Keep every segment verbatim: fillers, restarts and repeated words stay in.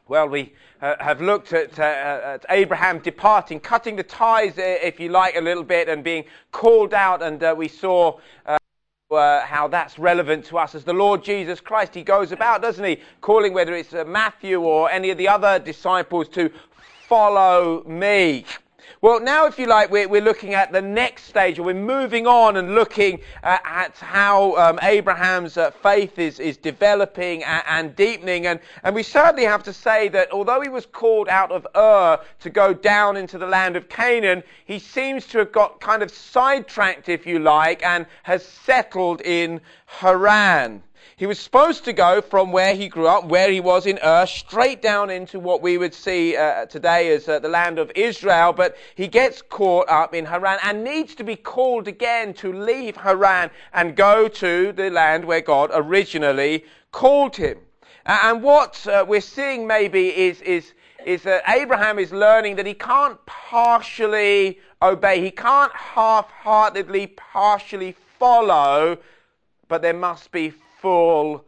Well, we uh, have looked at, uh, at Abraham departing, cutting the ties, uh, if you like, a little bit, and being called out, and uh, we saw uh, uh, how that's relevant to us as the Lord Jesus Christ. He goes about, doesn't he, calling whether it's uh, Matthew or any of the other disciples to follow me. Well, now, if you like, we're, we're looking at the next stage, or we're moving on and looking uh, at how um, Abraham's uh, faith is, is developing and, and deepening. And, and we certainly have to say that although he was called out of Ur to go down into the land of Canaan, he seems to have got kind of sidetracked, if you like, and has settled in Haran. He was supposed to go from where he grew up, where he was in Ur, straight down into what we would see uh, today as uh, the land of Israel, but he gets caught up in Haran and needs to be called again to leave Haran and go to the land where God originally called him. Uh, and what uh, we're seeing maybe is, is, is that Abraham is learning that he can't partially obey, he can't half-heartedly, partially follow, but there must be full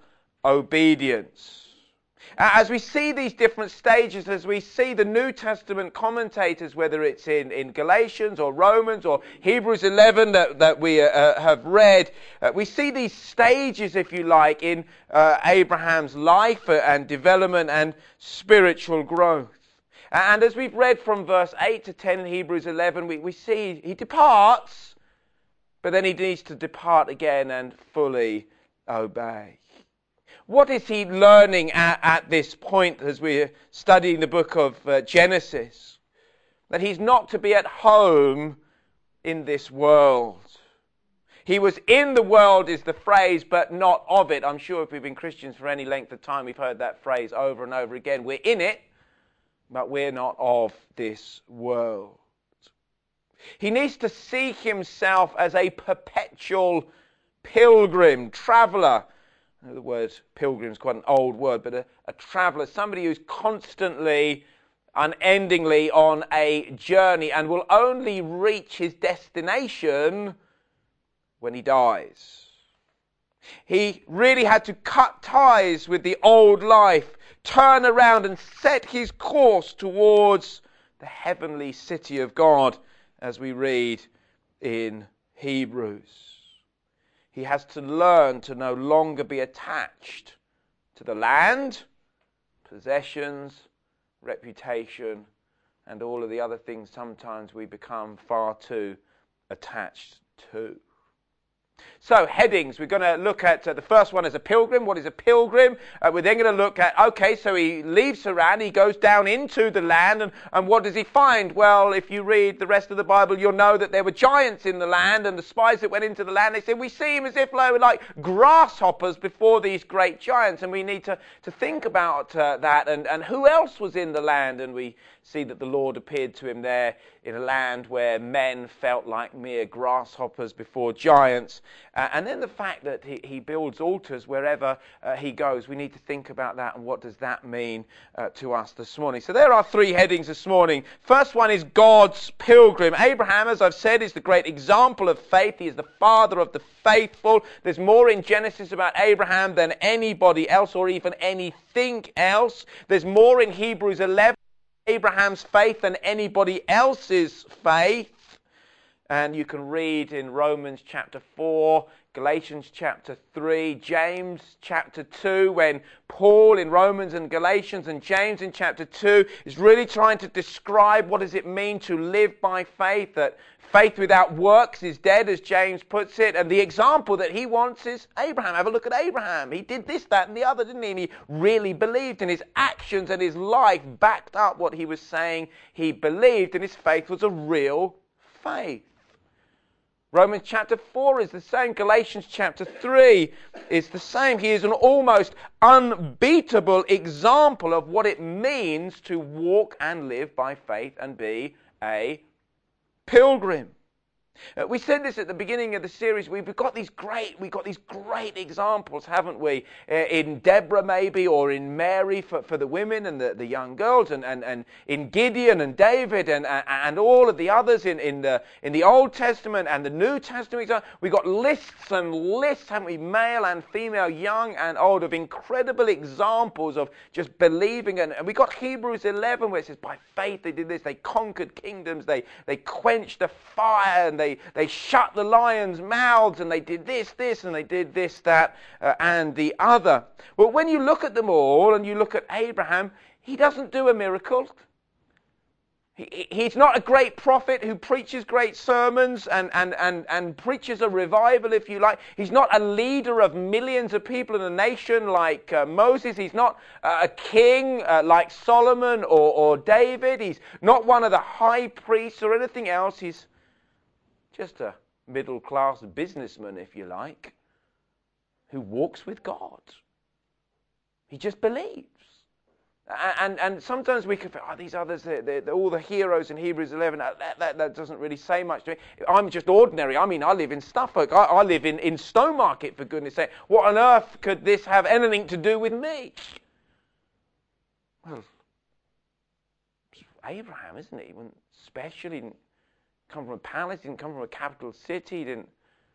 obedience. As we see these different stages, as we see the New Testament commentators, whether it's in, in Galatians or Romans or Hebrews eleven that, that we uh, have read, uh, we see these stages, if you like, in uh, Abraham's life and development and spiritual growth. And as we've read from verse eight to ten in Hebrews eleven, we, we see he departs, but then he needs to depart again and fully obey. What is he learning at, at this point as we're studying the book of uh, Genesis? That he's not to be at home in this world. He was in the world is the phrase, but not of it. I'm sure if we've been Christians for any length of time, we've heard that phrase over and over again. We're in it, but we're not of this world. He needs to see himself as a perpetual pilgrim, traveller. The word pilgrim is quite an old word, but a, a traveller, somebody who's constantly, unendingly on a journey and will only reach his destination when he dies. He really had to cut ties with the old life, turn around and set his course towards the heavenly city of God, as we read in Hebrews. He has to learn to no longer be attached to the land, possessions, reputation, and all of the other things sometimes we become far too attached to. So, headings. We're going to look at uh, the first one as a pilgrim. What is a pilgrim? Uh, we're then going to look at, okay, so he leaves Haran, he goes down into the land, and, and what does he find? Well, if you read the rest of the Bible, you'll know that there were giants in the land, and the spies that went into the land, they said, we see him as if they were like grasshoppers before these great giants, and we need to, to think about uh, that, and, and who else was in the land, and we see that the Lord appeared to him there in a land where men felt like mere grasshoppers before giants. Uh, and then the fact that he, he builds altars wherever uh, he goes. We need to think about that and what does that mean uh, to us this morning. So there are three headings this morning. First one is God's pilgrim. Abraham, as I've said, is the great example of faith. He is the father of the faithful. There's more in Genesis about Abraham than anybody else or even anything else. There's more in Hebrews eleven. Abraham's faith than anybody else's faith. And you can read in Romans chapter four, Galatians chapter three, James chapter two, when Paul in Romans and Galatians and James in chapter two is really trying to describe what does it mean to live by faith, that faith without works is dead, as James puts it. And the example that he wants is Abraham. Have a look at Abraham. He did this, that, and the other, didn't he? And he really believed, and his actions and his life backed up what he was saying he believed, and his faith was a real faith. Romans chapter four is the same. Galatians chapter three is the same. He is an almost unbeatable example of what it means to walk and live by faith and be a pilgrim. Uh, we said this at the beginning of the series. We've got these great, we've got these great examples, haven't we? Uh, in Deborah, maybe, or in Mary for, for the women and the, the young girls, and, and, and in Gideon and David and and, and all of the others in, in the in the Old Testament and the New Testament. We've got lists and lists, haven't we? Male and female, young and old, of incredible examples of just believing. And, and we got Hebrews eleven, where it says, by faith they did this. They conquered kingdoms. They they quenched the fire, and they They, they shut the lions' mouths, and they did this, this, and they did this, that, uh, and the other. Well, when you look at them all, and you look at Abraham, he doesn't do a miracle. He, he's not a great prophet who preaches great sermons and, and, and, and preaches a revival, if you like. He's not a leader of millions of people in a nation like uh, Moses. He's not uh, a king uh, like Solomon or, or David. He's not one of the high priests or anything else. He's just a middle-class businessman, if you like, who walks with God. He just believes. And, and sometimes we could think, oh, these others, they're, they're all the heroes in Hebrews eleven, that, that, that doesn't really say much to me. I'm just ordinary. I mean, I live in Suffolk. I, I live in, in Stowmarket, for goodness sake. What on earth could this have anything to do with me? Well, Abraham, isn't he? He wasn't special. He didn't come from a palace, he didn't come from a capital city, he didn't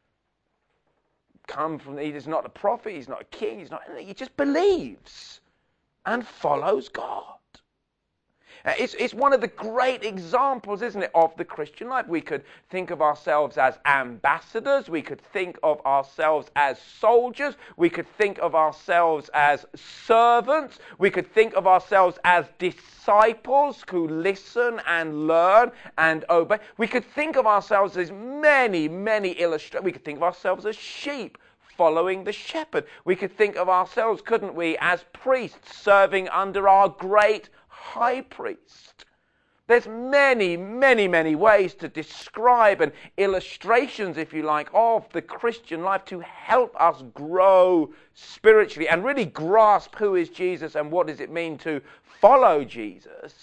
come from, he's not a prophet, he's not a king, he's not anything. He just believes and follows God. Uh, it's, it's one of the great examples, isn't it, of the Christian life. We could think of ourselves as ambassadors. We could think of ourselves as soldiers. We could think of ourselves as servants. We could think of ourselves as disciples who listen and learn and obey. We could think of ourselves as many, many illustrations. We could think of ourselves as sheep following the shepherd. We could think of ourselves, couldn't we, as priests serving under our great high priest. There's many, many, many ways to describe and illustrations, if you like, of the Christian life to help us grow spiritually and really grasp who is Jesus and what does it mean to follow Jesus.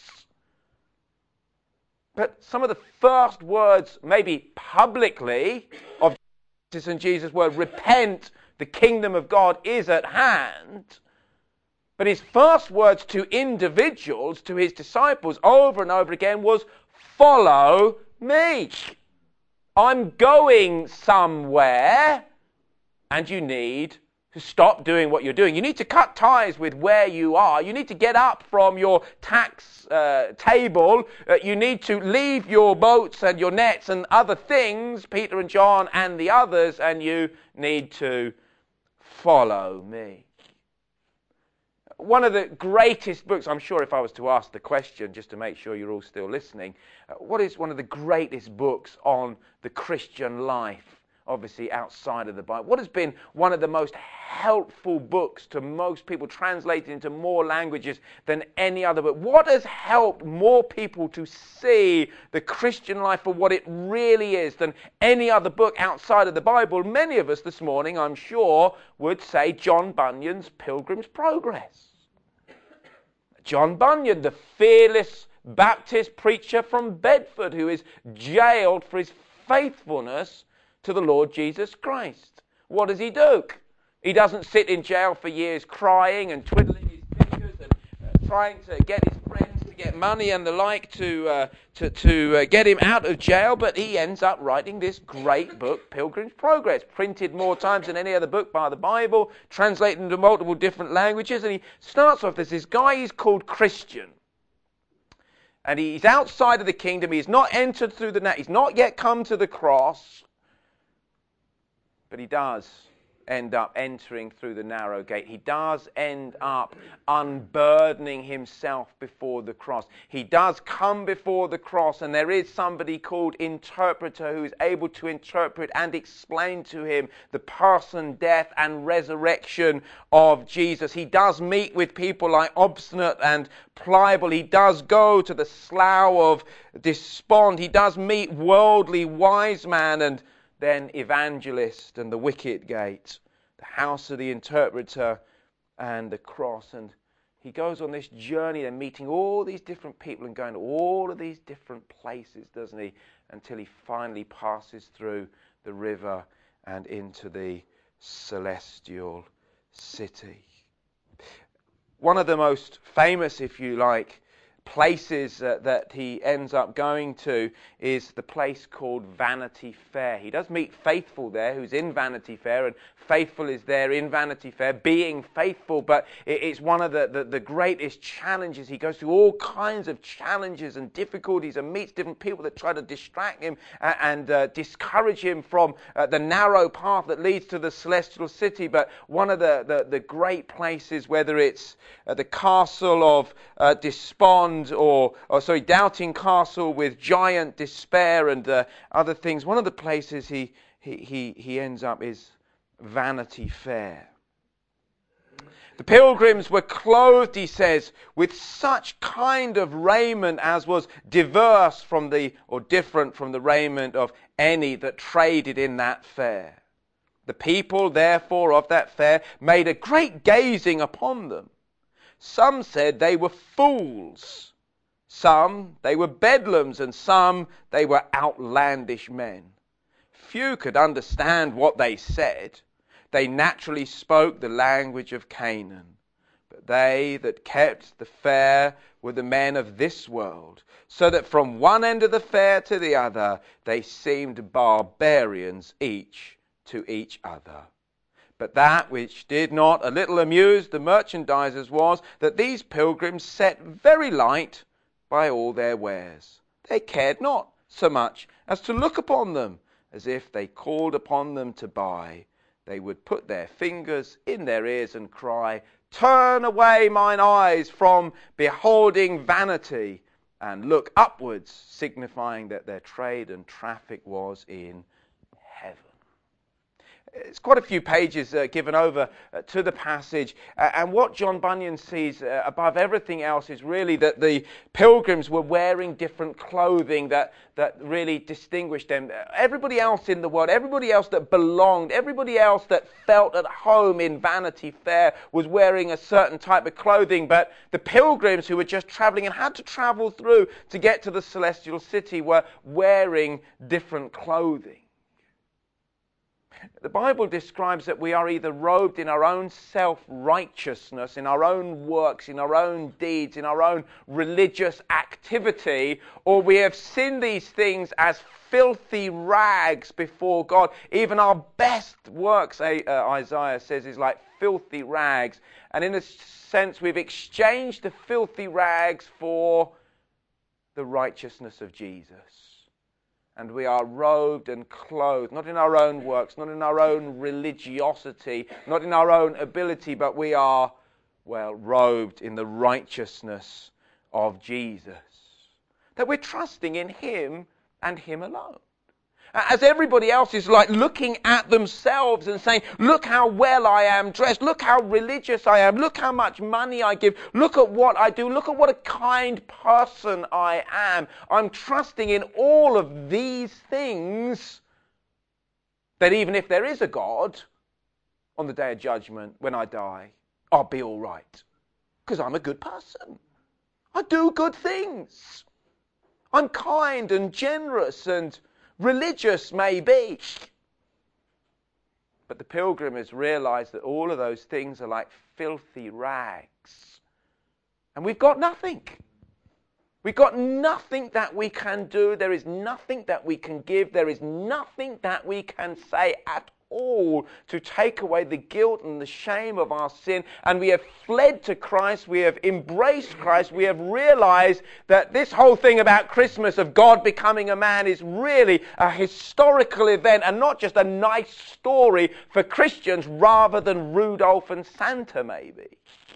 But some of the first words, maybe publicly, of Jesus and Jesus' word, repent, the kingdom of God is at hand. But his first words to individuals, to his disciples, over and over again was, follow me. I'm going somewhere, and you need to stop doing what you're doing. You need to cut ties with where you are. You need to get up from your tax uh, table. Uh, you need to leave your boats and your nets and other things, Peter and John and the others, and you need to follow me. One of the greatest books, I'm sure if I was to ask the question, just to make sure you're all still listening, uh, what is one of the greatest books on the Christian life, obviously outside of the Bible? What has been one of the most helpful books to most people, translated into more languages than any other book? What has helped more people to see the Christian life for what it really is than any other book outside of the Bible? Many of us this morning, I'm sure, would say John Bunyan's Pilgrim's Progress. John Bunyan, the fearless Baptist preacher from Bedford who is jailed for his faithfulness to the Lord Jesus Christ. What does he do? He doesn't sit in jail for years crying and twiddling his fingers and uh, trying to get his friends to get money and the like to uh, to, to uh, get him out of jail, but he ends up writing this great book, Pilgrim's Progress, printed more times than any other book by the Bible, translated into multiple different languages, and he starts off as this guy he's called Christian. And he's outside of the kingdom, he's not entered through the net, he's not yet come to the cross, but he does end up entering through the narrow gate. He does end up unburdening himself before the cross. He does come before the cross, and there is somebody called interpreter who is able to interpret and explain to him the person, death, and resurrection of Jesus. He does meet with people like Obstinate and Pliable. He does go to the Slough of Despond. He does meet worldly wise man and then Evangelist and the Wicket Gate, the house of the interpreter and the cross. And he goes on this journey and meeting all these different people and going to all of these different places, doesn't he? Until he finally passes through the river and into the celestial city. One of the most famous, if you like, places uh, that he ends up going to is the place called Vanity Fair. He does meet Faithful there, who's in Vanity Fair, and Faithful is there in Vanity Fair, being faithful, but it's one of the, the, the greatest challenges. He goes through all kinds of challenges and difficulties and meets different people that try to distract him and, and uh, discourage him from uh, the narrow path that leads to the celestial city. But one of the, the, the great places, whether it's uh, the castle of uh, Despond, or, or sorry, Doubting Castle with Giant Despair and uh, other things, one of the places he, he, he, he ends up is Vanity Fair. The pilgrims were clothed, he says, with such kind of raiment as was diverse from the, or different from the raiment of any that traded in that fair. The people, therefore, of that fair made a great gazing upon them. Some said they were fools. Some they were bedlams, and some they were outlandish men. Few could understand what they said. They naturally spoke the language of Canaan. But they that kept the fair were the men of this world, so that from one end of the fair to the other they seemed barbarians each to each other. But that which did not a little amuse the merchandisers was that these pilgrims set very light by all their wares. They cared not so much as to look upon them, as if they called upon them to buy. They would put their fingers in their ears and cry, "Turn away mine eyes from beholding vanity," and look upwards, signifying that their trade and traffic was in heaven. It's quite a few pages uh, given over uh, to the passage, uh, and what John Bunyan sees uh, above everything else is really that the pilgrims were wearing different clothing that, that really distinguished them. Everybody else in the world, everybody else that belonged, everybody else that felt at home in Vanity Fair was wearing a certain type of clothing, but the pilgrims who were just traveling and had to travel through to get to the celestial city were wearing different clothing. The Bible describes that we are either robed in our own self-righteousness, in our own works, in our own deeds, in our own religious activity, or we have seen these things as filthy rags before God. Even our best works, Isaiah says, is like filthy rags. And in a sense, we've exchanged the filthy rags for the righteousness of Jesus. And we are robed and clothed, not in our own works, not in our own religiosity, not in our own ability, but we are, well, robed in the righteousness of Jesus. That we're trusting in Him and Him alone. As everybody else is like looking at themselves and saying, look how well I am dressed, look how religious I am, look how much money I give, look at what I do, look at what a kind person I am. I'm trusting in all of these things, that even if there is a God, on the day of judgment, when I die, I'll be all right. Because I'm a good person. I do good things. I'm kind and generous and religious, maybe. But the pilgrim has realized that all of those things are like filthy rags. And we've got nothing. We've got nothing that we can do. There is nothing that we can give. There is nothing that we can say at all to take away the guilt and the shame of our sin. And we have fled to Christ. We have embraced Christ. We have realized that this whole thing about Christmas of God becoming a man is really a historical event and not just a nice story for Christians rather than Rudolph and Santa maybe.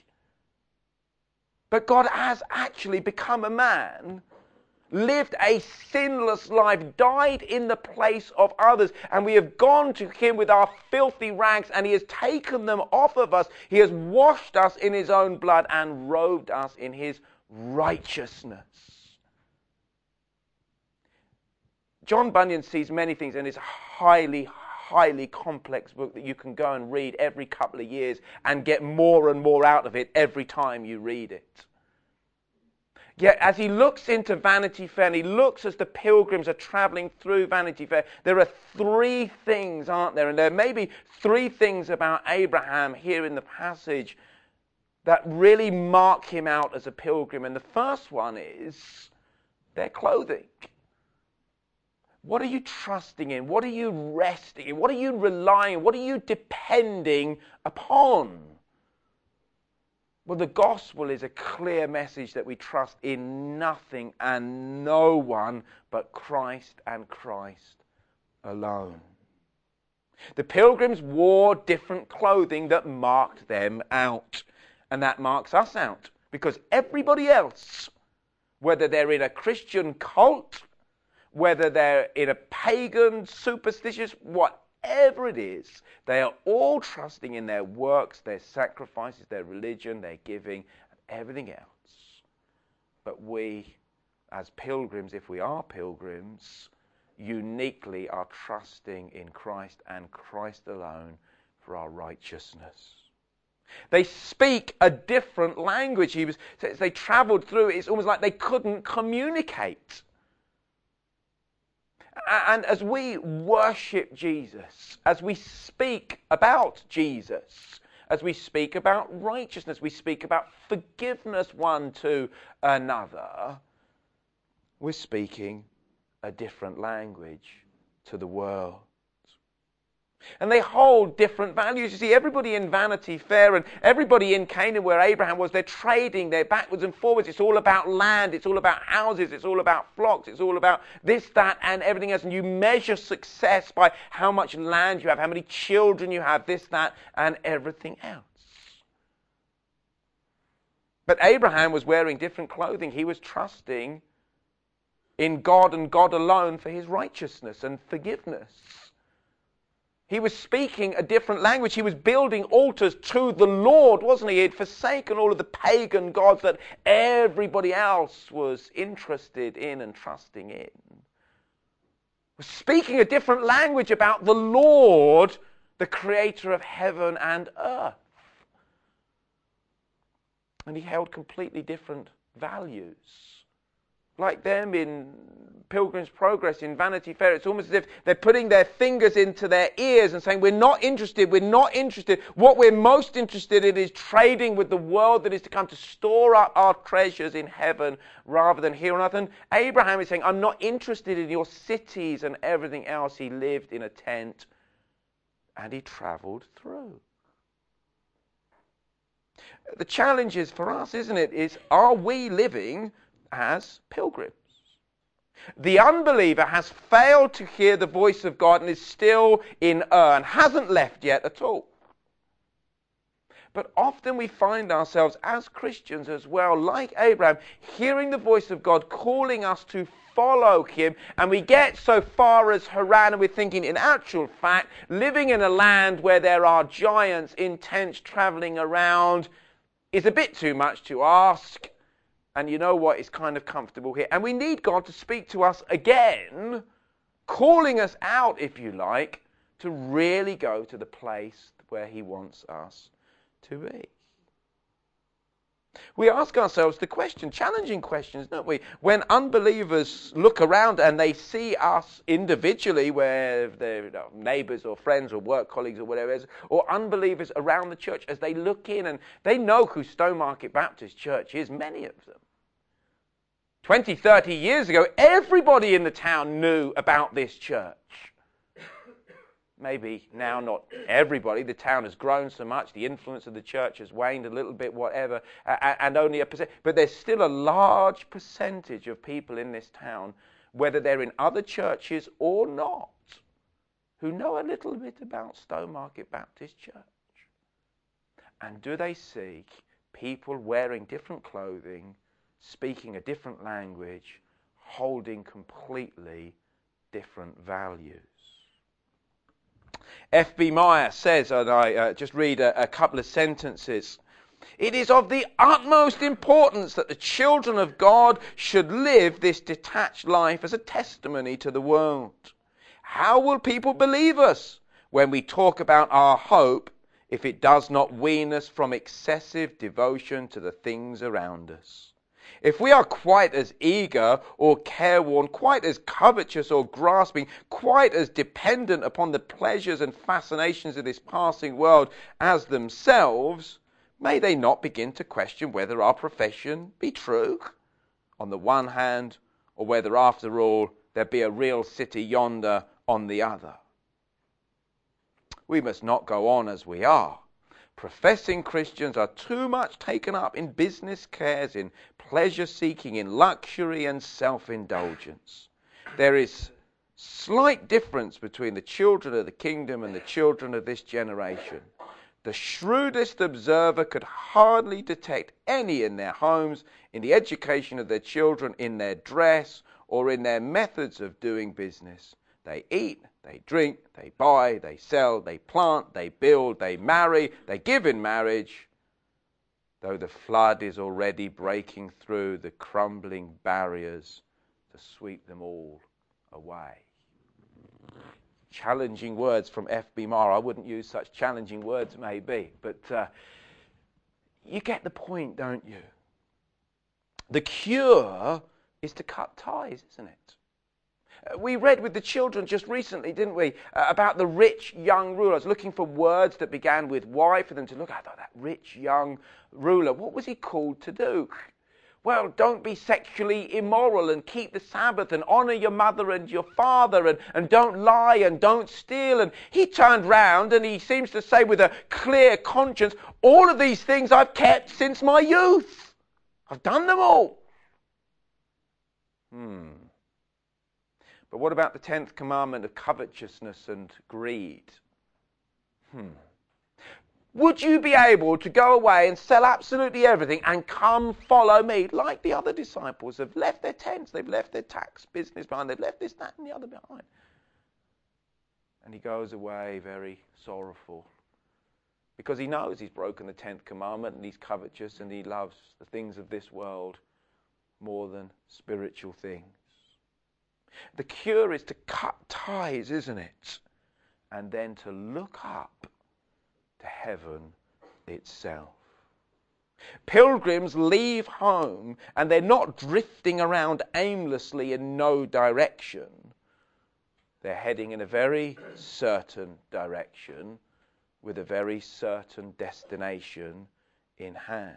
But God has actually become a man, lived a sinless life, died in the place of others, and we have gone to Him with our filthy rags, and He has taken them off of us. He has washed us in His own blood and robed us in His righteousness. John Bunyan sees many things and is highly, highly complex book that you can go and read every couple of years and get more and more out of it every time you read it. Yet as he looks into Vanity Fair, and he looks as the pilgrims are traveling through Vanity Fair, there are three things, aren't there? And there may be three things about Abraham here in the passage that really mark him out as a pilgrim. And the first one is their clothing. What are you trusting in? What are you resting in? What are you relying on? What are you depending upon? Well, the gospel is a clear message that we trust in nothing and no one but Christ and Christ alone. The pilgrims wore different clothing that marked them out. And that marks us out. Because everybody else, whether they're in a Christian cult, whether they're in a pagan, superstitious, whatever it is, they are all trusting in their works, their sacrifices, their religion, their giving, and everything else. But we, as pilgrims, if we are pilgrims, uniquely are trusting in Christ and Christ alone for our righteousness. They speak a different language. He was, as they travelled through, it's almost like they couldn't communicate. And as we worship Jesus, as we speak about Jesus, as we speak about righteousness, we speak about forgiveness one to another, we're speaking a different language to the world. And they hold different values. You see, everybody in Vanity Fair and everybody in Canaan where Abraham was, they're trading, they're backwards and forwards. It's all about land, it's all about houses, it's all about flocks, it's all about this, that, and everything else. And you measure success by how much land you have, how many children you have, this, that, and everything else. But Abraham was wearing different clothing. He was trusting in God and God alone for his righteousness and forgiveness. He was speaking a different language. He was building altars to the Lord, wasn't he? He had forsaken all of the pagan gods that everybody else was interested in and trusting in. He was speaking a different language about the Lord, the creator of heaven and earth. And he held completely different values. Like them in Pilgrim's Progress, in Vanity Fair, it's almost as if they're putting their fingers into their ears and saying, we're not interested, we're not interested. What we're most interested in is trading with the world that is to come, to store up our treasures in heaven rather than here on earth. And Abraham is saying, I'm not interested in your cities and everything else. He lived in a tent and he travelled through. The challenge is for us, isn't it, is are we living as pilgrims? The unbeliever has failed to hear the voice of God and is still in Ur and hasn't left yet at all. But often we find ourselves as Christians as well, like Abraham, hearing the voice of God calling us to follow him, and we get so far as Haran and we're thinking, in actual fact, living in a land where there are giants in tents travelling around is a bit too much to ask. And you know what? It's kind of comfortable here. And we need God to speak to us again, calling us out, if you like, to really go to the place where he wants us to be. We ask ourselves the question, challenging questions, don't we? When unbelievers look around and they see us individually, where they're, you know, neighbours or friends or work colleagues or whatever it is, or unbelievers around the church, as they look in and they know who Stowmarket Baptist Church is, many of them. twenty, thirty years ago, everybody in the town knew about this church. Maybe now not everybody. The town has grown so much. The influence of the church has waned a little bit, whatever, and only a percent. But there's still a large percentage of people in this town, whether they're in other churches or not, who know a little bit about Stowmarket Baptist Church. And do they see people wearing different clothing, speaking a different language, holding completely different values? F B Meyer says, and I uh, just read a, a couple of sentences, it is of the utmost importance that the children of God should live this detached life as a testimony to the world. How will people believe us when we talk about our hope if it does not wean us from excessive devotion to the things around us. If we are quite as eager or careworn, quite as covetous or grasping, quite as dependent upon the pleasures and fascinations of this passing world as themselves, may they not begin to question whether our profession be true, on the one hand, or whether, after all, there be a real city yonder on the other. We must not go on as we are. Professing Christians are too much taken up in business cares, in pleasure-seeking, in luxury and self-indulgence. There is slight difference between the children of the kingdom and the children of this generation. The shrewdest observer could hardly detect any in their homes, in the education of their children, in their dress, or in their methods of doing business. They eat, they drink, they buy, they sell, they plant, they build, they marry, they give in marriage, though the flood is already breaking through the crumbling barriers to sweep them all away. Challenging words from F B Maher. I wouldn't use such challenging words, maybe, but uh, you get the point, don't you? The cure is to cut ties, isn't it? Uh, we read with the children just recently, didn't we, uh, about the rich young ruler. I was looking for words that began with Y for them to look at. That rich young ruler. What was he called to do? Well, don't be sexually immoral and keep the Sabbath and honor your mother and your father and, and don't lie and don't steal. And he turned round and he seems to say with a clear conscience, all of these things I've kept since my youth. I've done them all. Hmm. But what about the tenth commandment of covetousness and greed? Hmm. Would you be able to go away and sell absolutely everything and come follow me, like the other disciples have left their tents, they've left their tax business behind, they've left this, that, and the other behind? And he goes away very sorrowful because he knows he's broken the tenth commandment and he's covetous and he loves the things of this world more than spiritual things. The cure is to cut ties, isn't it? And then to look up to heaven itself. Pilgrims leave home and they're not drifting around aimlessly in no direction. They're heading in a very certain direction with a very certain destination in hand.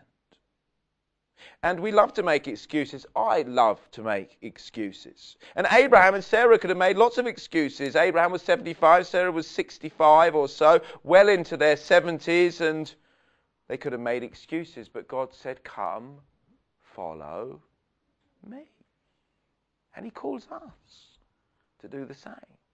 And we love to make excuses. I love to make excuses. And Abraham and Sarah could have made lots of excuses. Abraham was seventy-five, Sarah was sixty-five or so, well into their seventies, and they could have made excuses. But God said, come, follow me. And he calls us to do the same.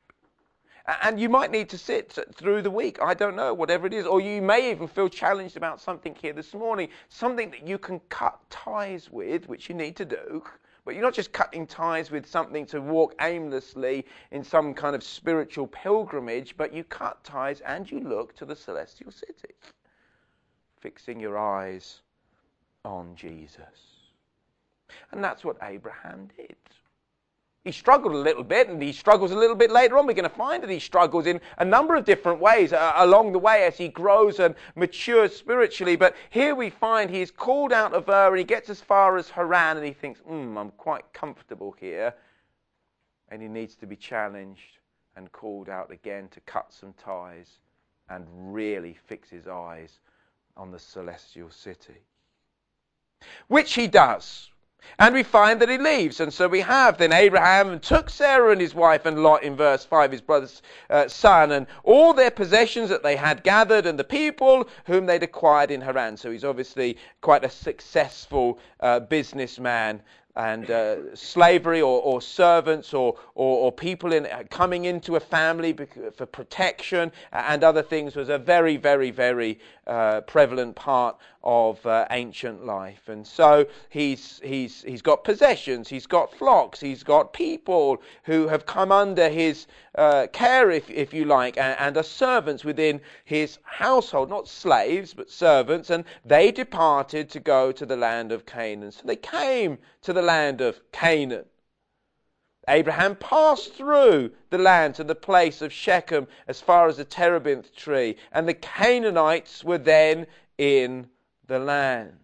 And you might need to sit through the week, I don't know, whatever it is. Or you may even feel challenged about something here this morning, something that you can cut ties with, which you need to do. But you're not just cutting ties with something to walk aimlessly in some kind of spiritual pilgrimage, but you cut ties and you look to the celestial city, fixing your eyes on Jesus. And that's what Abraham did. He struggled a little bit, and he struggles a little bit later on. We're going to find that he struggles in a number of different ways uh, along the way as he grows and matures spiritually. But here we find he's called out of Ur, and he gets as far as Haran, and he thinks, hmm, I'm quite comfortable here. And he needs to be challenged and called out again to cut some ties and really fix his eyes on the celestial city. Which he does. And we find that he leaves. And so we have then Abraham took Sarah and his wife and Lot in verse five, his brother's uh, son, and all their possessions that they had gathered and the people whom they'd acquired in Haran. So he's obviously quite a successful uh, businessman. And uh, slavery or, or servants or, or, or people in, uh, coming into a family for protection and other things was a very, very, very uh, prevalent part of uh, ancient life. And so he's he's he's got possessions, he's got flocks, he's got people who have come under his uh, care, if if you like, and, and are servants within his household, not slaves but servants. And they departed to go to the land of Canaan. So they came to the land of Canaan. Abraham passed through the land to the place of Shechem as far as the terebinth tree, and the Canaanites were then in the land.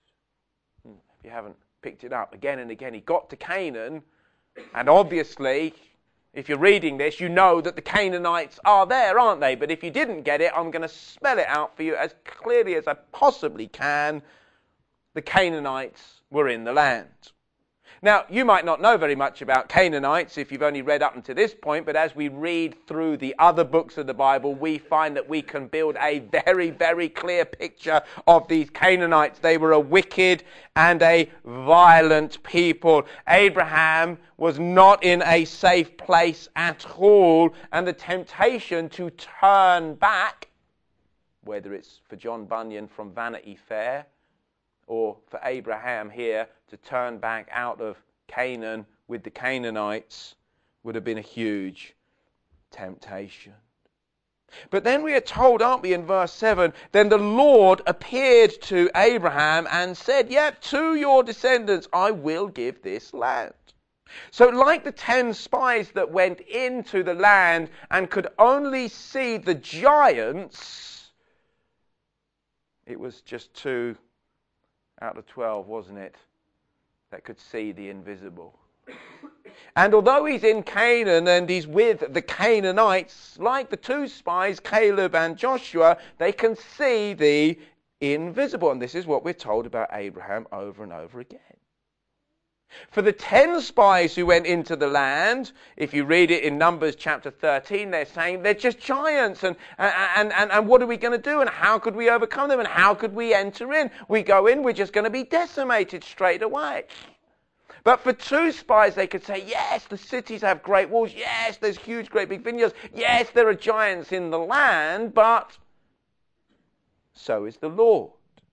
If you haven't picked it up again and again, he got to Canaan, and obviously, if you're reading this, you know that the Canaanites are there, aren't they? But if you didn't get it, I'm going to spell it out for you as clearly as I possibly can. The Canaanites were in the land. Now, you might not know very much about Canaanites if you've only read up until this point, but as we read through the other books of the Bible, we find that we can build a very, very clear picture of these Canaanites. They were a wicked and a violent people. Abraham was not in a safe place at all, and the temptation to turn back, whether it's for John Bunyan from Vanity Fair, or for Abraham here to turn back out of Canaan with the Canaanites, would have been a huge temptation. But then we are told, aren't we, in verse seven, then the Lord appeared to Abraham and said, yeah, to your descendants I will give this land. So like the ten spies that went into the land and could only see the giants, it was just two out of twelve, wasn't it, that could see the invisible. And although he's in Canaan and he's with the Canaanites, like the two spies, Caleb and Joshua, they can see the invisible. And this is what we're told about Abraham over and over again. For the ten spies who went into the land, if you read it in Numbers chapter thirteen, they're saying they're just giants. And, and, and, and what are we going to do? And how could we overcome them? And how could we enter in? We go in, we're just going to be decimated straight away. But for two spies, they could say, yes, the cities have great walls. Yes, there's huge, great big vineyards. Yes, there are giants in the land, but so is the Lord.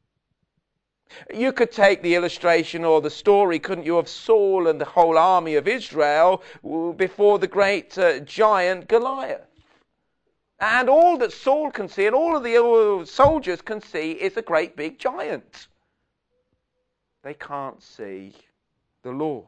You could take the illustration or the story, couldn't you, of Saul and the whole army of Israel before the great uh, giant Goliath. And all that Saul can see and all of the soldiers can see is a great big giant. They can't see the Lord.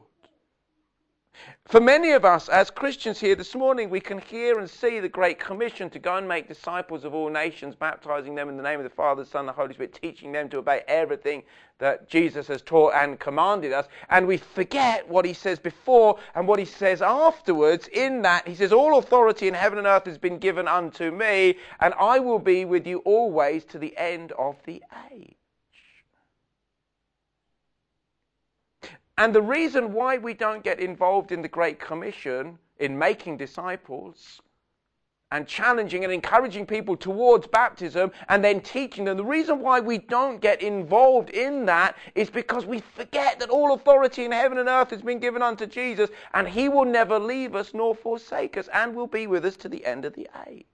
For many of us as Christians here this morning, we can hear and see the Great Commission to go and make disciples of all nations, baptizing them in the name of the Father, the Son, and the Holy Spirit, teaching them to obey everything that Jesus has taught and commanded us. And we forget what he says before and what he says afterwards. In that, he says, all authority in heaven and earth has been given unto me, and I will be with you always to the end of the age. And the reason why we don't get involved in the Great Commission, in making disciples, and challenging and encouraging people towards baptism, and then teaching them, the reason why we don't get involved in that is because we forget that all authority in heaven and earth has been given unto Jesus, and he will never leave us nor forsake us, and will be with us to the end of the age.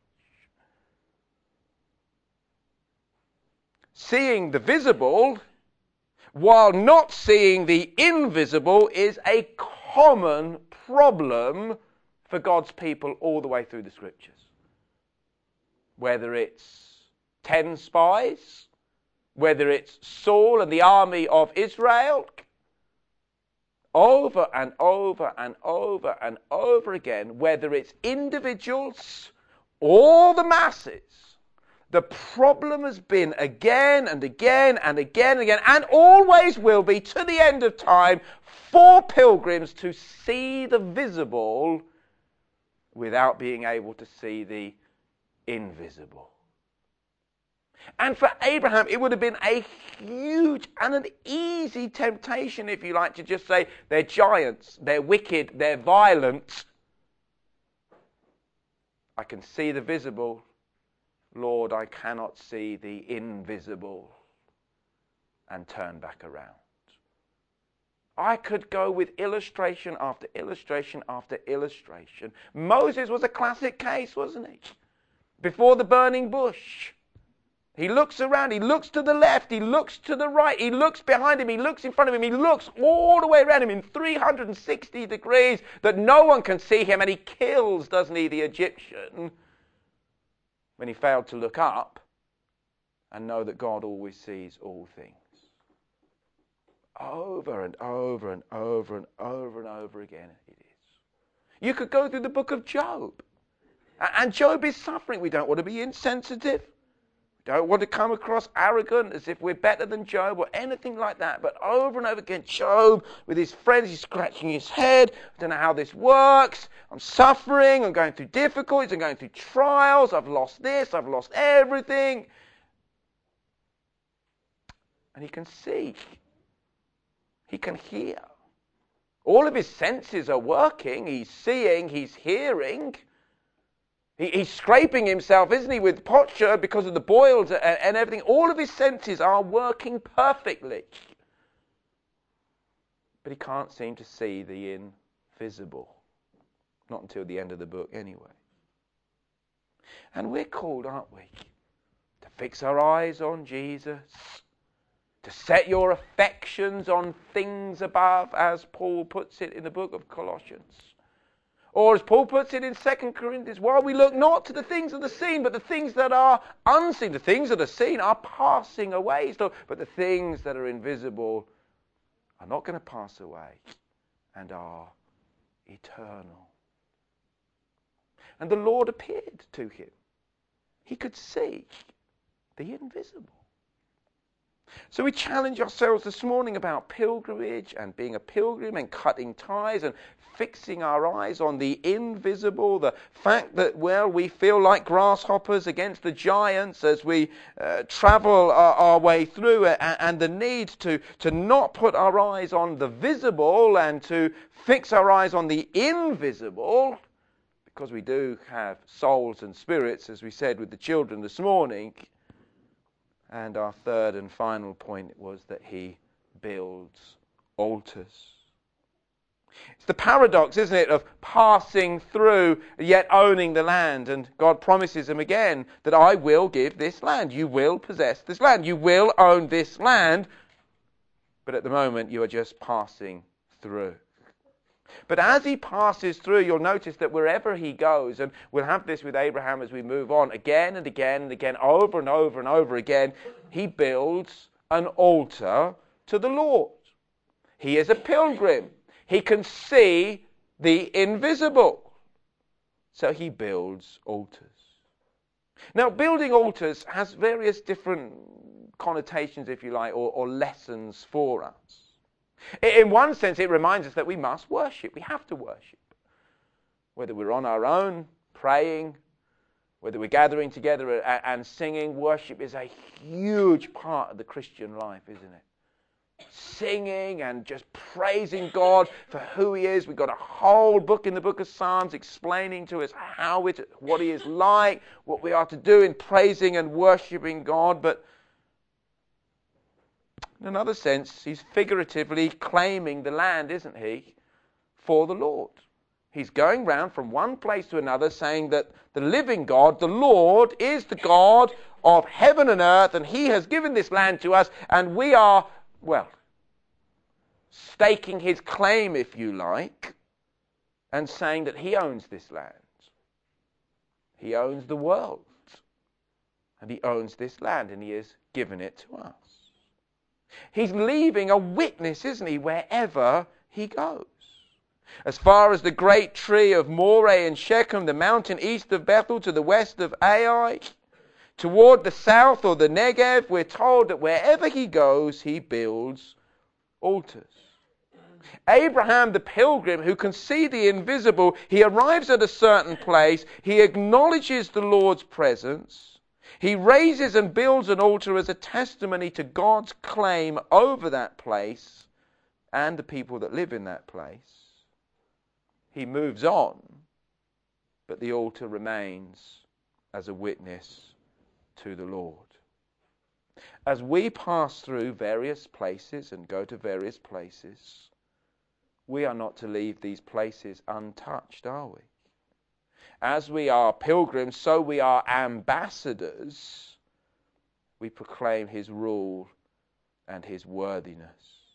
Seeing the visible while not seeing the invisible is a common problem for God's people all the way through the Scriptures. Whether it's ten spies, whether it's Saul and the army of Israel, over and over and over and over again, whether it's individuals or the masses, the problem has been again and again and again and again, and always will be to the end of time, for pilgrims to see the visible without being able to see the invisible. And for Abraham, it would have been a huge and an easy temptation, if you like, to just say, they're giants, they're wicked, they're violent. I can see the visible. Lord, I cannot see the invisible, and turn back around. I could go with illustration after illustration after illustration. Moses was a classic case, wasn't he? Before the burning bush. He looks around, he looks to the left, he looks to the right, he looks behind him, he looks in front of him, he looks all the way around him in three hundred sixty degrees that no one can see him, and he kills, doesn't he, the Egyptian, when he failed to look up and know that God always sees all things. Over and over and over and over and over again it is. You could go through the book of Job. And Job is suffering. We don't want to be insensitive. We don't want to come across arrogant as if we're better than Job or anything like that. But over and over again, Job, with his friends, he's scratching his head. I don't know how this works. I'm suffering. I'm going through difficulties. I'm going through trials. I've lost this. I've lost everything. And he can see. He can hear. All of his senses are working. He's seeing. He's hearing. He, he's scraping himself, isn't he, with potsherd because of the boils and, and everything. All of his senses are working perfectly. But he can't seem to see the invisible. Not until the end of the book anyway. And we're called, aren't we, to fix our eyes on Jesus, to set your affections on things above, as Paul puts it in the book of Colossians. Or as Paul puts it in Second Corinthians, while we look not to the things of the seen, but the things that are unseen. The things that are seen are passing away, so, but the things that are invisible are not going to pass away and are eternal. And the Lord appeared to him. He could see the invisible. So we challenge ourselves this morning about pilgrimage and being a pilgrim and cutting ties and fixing our eyes on the invisible, the fact that, well, we feel like grasshoppers against the giants as we uh, travel our, our way through, and, and the need to, to not put our eyes on the visible and to fix our eyes on the invisible, because we do have souls and spirits, as we said with the children this morning. And our third and final point was that he builds altars. It's the paradox, isn't it, of passing through yet owning the land. And God promises him again that I will give this land. You will possess this land. You will own this land. But at the moment you are just passing through. But as he passes through, you'll notice that wherever he goes, and we'll have this with Abraham as we move on, again and again and again, over and over and over again, he builds an altar to the Lord. He is a pilgrim. He can see the invisible. So he builds altars. Now, building altars has various different connotations, if you like, or, or lessons for us. In one sense, it reminds us that we must worship. We have to worship. Whether we're on our own, praying, whether we're gathering together and singing, worship is a huge part of the Christian life, isn't it? Singing and just praising God for who he is. We've got a whole book in the book of Psalms explaining to us how it, what he is like, what we are to do in praising and worshiping God. But in another sense, he's figuratively claiming the land, isn't he, for the Lord. He's going round from one place to another saying that the living God, the Lord, is the God of heaven and earth, and he has given this land to us, and we are, well, staking his claim, if you like, and saying that he owns this land. He owns the world, and he owns this land, and he has given it to us. He's leaving a witness, isn't he, wherever he goes. As far as the great tree of Moreh in Shechem, the mountain east of Bethel to the west of Ai, toward the south or the Negev, we're told that wherever he goes, he builds altars. Abraham, the pilgrim who can see the invisible, he arrives at a certain place, he acknowledges the Lord's presence. He raises and builds an altar as a testimony to God's claim over that place and the people that live in that place. He moves on, but the altar remains as a witness to the Lord. As we pass through various places and go to various places, we are not to leave these places untouched, are we? As we are pilgrims, so we are ambassadors. We proclaim his rule and his worthiness.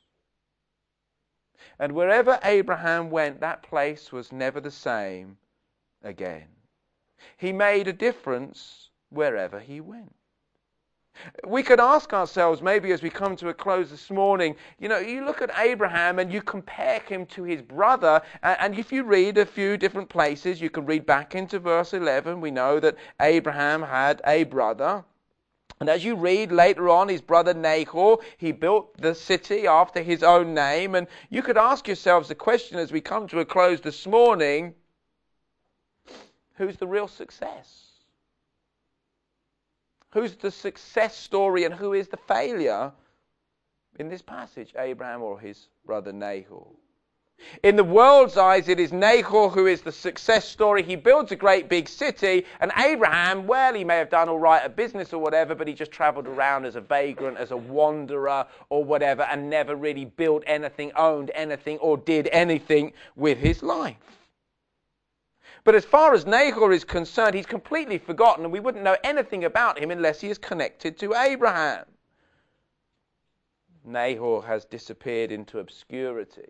And wherever Abraham went, that place was never the same again. He made a difference wherever he went. We could ask ourselves, maybe as we come to a close this morning, you know, you look at Abraham and you compare him to his brother, and if you read a few different places, you can read back into verse eleven, we know that Abraham had a brother. And as you read later on, his brother Nahor, he built the city after his own name, and you could ask yourselves the question as we come to a close this morning, who's the real success? Who's the success story and who is the failure in this passage, Abraham or his brother Nahor? In the world's eyes, it is Nahor who is the success story. He builds a great big city, and Abraham, well, he may have done all right at business or whatever, but he just traveled around as a vagrant, as a wanderer or whatever, and never really built anything, owned anything, or did anything with his life. But as far as Nahor is concerned, he's completely forgotten, and we wouldn't know anything about him unless he is connected to Abraham. Nahor has disappeared into obscurity.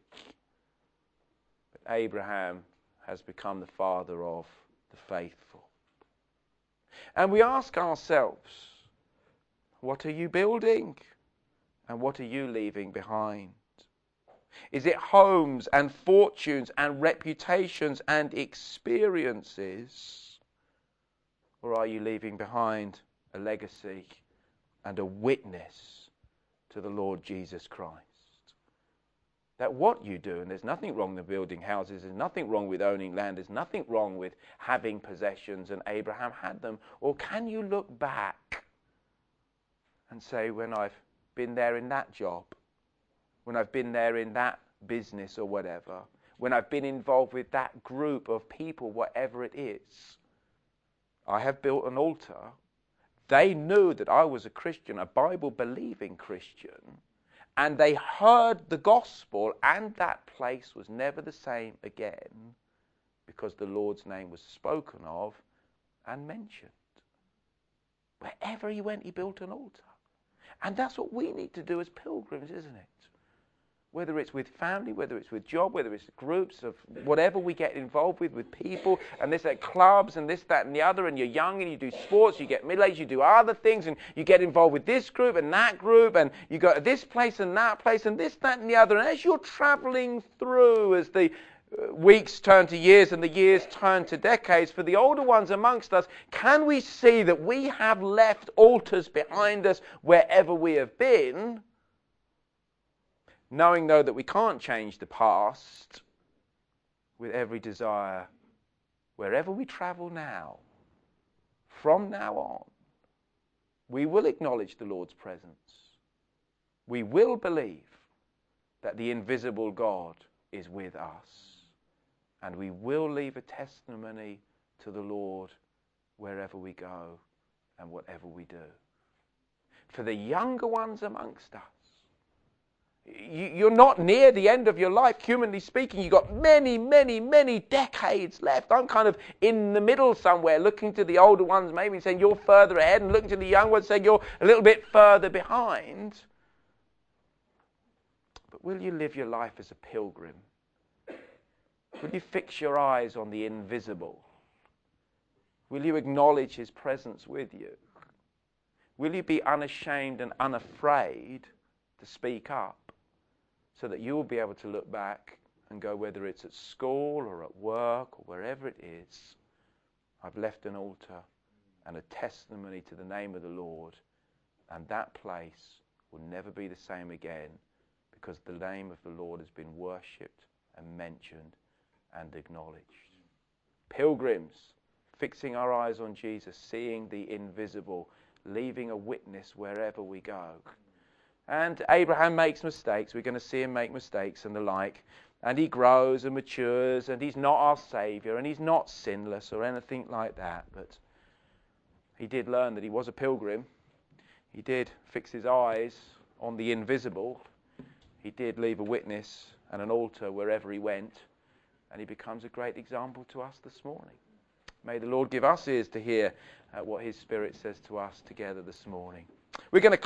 But Abraham has become the father of the faithful. And we ask ourselves, what are you building? And what are you leaving behind? Is it homes and fortunes and reputations and experiences? Or are you leaving behind a legacy and a witness to the Lord Jesus Christ? That what you do, and there's nothing wrong with building houses, there's nothing wrong with owning land, there's nothing wrong with having possessions, and Abraham had them. Or can you look back and say, when I've been there in that job, when I've been there in that business or whatever, when I've been involved with that group of people, whatever it is, I have built an altar. They knew that I was a Christian, a Bible-believing Christian, and they heard the gospel, and that place was never the same again because the Lord's name was spoken of and mentioned. Wherever he went, he built an altar. And that's what we need to do as pilgrims, isn't it? Whether it's with family, whether it's with job, whether it's groups of whatever we get involved with, with people, and this at clubs and this, that, and the other, and you're young and you do sports, you get middle-aged, you do other things, and you get involved with this group and that group, and you go to this place and that place, and this, that, and the other. And as you're traveling through, as the weeks turn to years and the years turn to decades, for the older ones amongst us, can we see that we have left altars behind us wherever we have been? Knowing, though, that we can't change the past, with every desire, wherever we travel now, from now on, we will acknowledge the Lord's presence. We will believe that the invisible God is with us. And we will leave a testimony to the Lord wherever we go and whatever we do. For the younger ones amongst us, you're not near the end of your life, humanly speaking. You've got many, many, many decades left. I'm kind of in the middle somewhere, looking to the older ones maybe saying you're further ahead, and looking to the young ones saying you're a little bit further behind. But will you live your life as a pilgrim? Will you fix your eyes on the invisible? Will you acknowledge his presence with you? Will you be unashamed and unafraid to speak up, so that you will be able to look back and go, whether it's at school or at work or wherever it is, I've left an altar and a testimony to the name of the Lord, and that place will never be the same again because the name of the Lord has been worshipped and mentioned and acknowledged. Pilgrims, fixing our eyes on Jesus, seeing the invisible, leaving a witness wherever we go. And Abraham makes mistakes. We're going to see him make mistakes and the like. And he grows and matures, and he's not our Saviour, and he's not sinless or anything like that. But he did learn that he was a pilgrim. He did fix his eyes on the invisible. He did leave a witness and an altar wherever he went. And he becomes a great example to us this morning. May the Lord give us ears to hear uh, what his Spirit says to us together this morning. We're going to